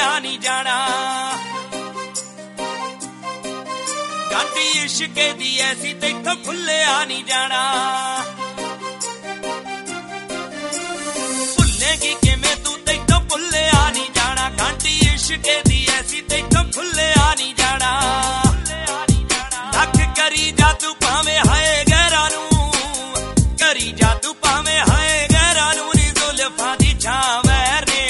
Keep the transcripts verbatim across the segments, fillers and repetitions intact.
भुलिया नहीं जाना। गांधी इश्के दी ऐसी तेथों भुलिया नहीं जाना। भुलेगी किवें तू तेथों भुलिया नहीं जाना। गांधी इश्के दी ऐसी तेथों भुलिया नहीं जाना। लख करी जा तू भावें हाय गैरां नूं, करी जा तू भावें हाय गैरां नूं नी जुल्फां दी छावैर ने।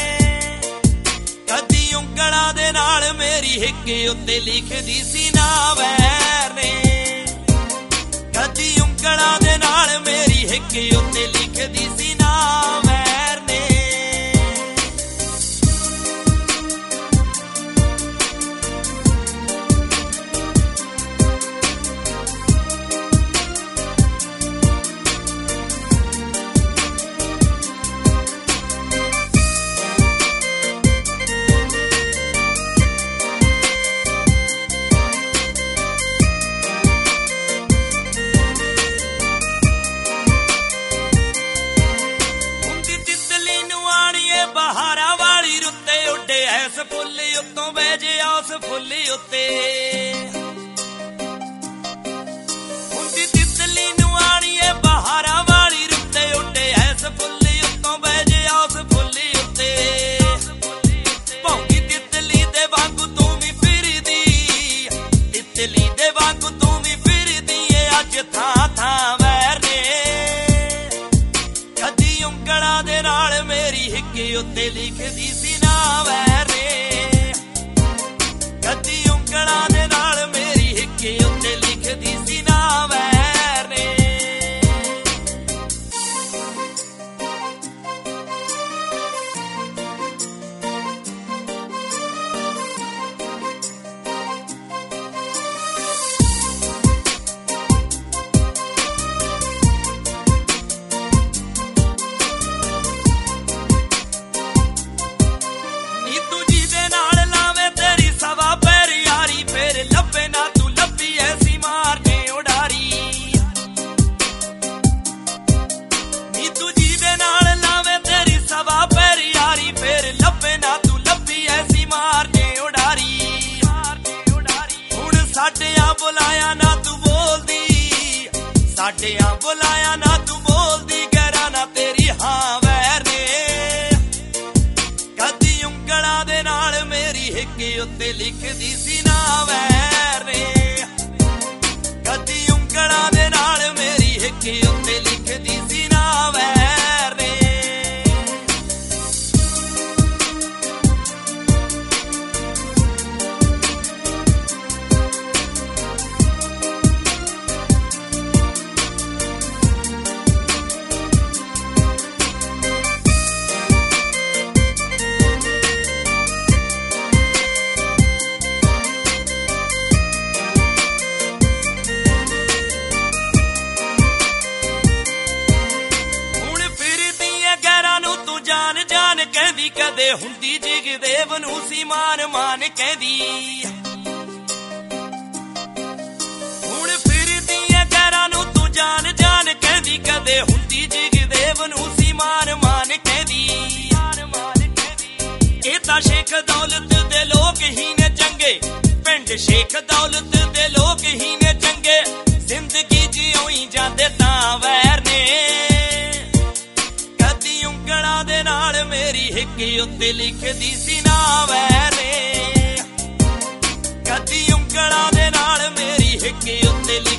कदी उंगलां दे नाल मेरी हिक्के उत्ते लिखदी सी ना वैर ने। कदी उंगलां दे नाल मेरी हिक्के उत्ते लिखदी सी ना वैर ने। फुल्ली उत्तों बह जे उस फुल्ली उत्ते हुंदी तितली नूं आणीए बहारां वाली रुत्ते उड्डे ऐस फुल्ली उत्तों बह जे उस फुल्ली उत्ते। भौंकी तितली दे वांगू तू भी फिरदी, तितली दे वांगू तू भी फिरदी ए अज थां थां वैर ने। कदी उंगलां दे नाल मेरी हिक्के उत्ते लिखदी सी ना वैर ने। कदी उंगलां दे नाल मेरी हिक्के उत्ते लिखदी सी ना वैर ने। नी तू जिहदे नाल लावे तेरी सवा पैर यारी, फिर लब्बे ना तू लब्बी ऐसी मारने उडारी। नी तू जिहदे नाल लावे तेरी सवा पैर यारी, फिर लब्बे ना तू लब्बी ऐसी मारने उडारी। हुण साडियां बुलाया ना तू बोलदी, साडियां बुलाया ना तू बोलदी, गैरां ना तेरी हां वैर ने। कदी उंगलां दे नाल मेरी हिक्के उत्ते लिखदी सी ना वैर ने। कदी उंगलां दे नाल मेरी हिक्के उत्ते लिखदी सी ना वैर ने। कहदी कदे हुंदी जिगदेव नूं सी मान मान कहदी। हुण फिरदी ऐ गैरां नूं तू जान जान कहदी, कदे हुंदी जिगदेव नूं सी मान मान कहदी। एह तां शेख दौलत दे लोक ही ने चंगे, पिंड शेख दौलत दे लोक ही ने चंगे, जिंदगी जिउं ही जांदे तां वैर ने। उंगलां दे नाल मेरी हिक्के उत्ते लिखदी सी ना वैर ने। कदी उंगलां दे नाल मेरी हिक्के उत्ते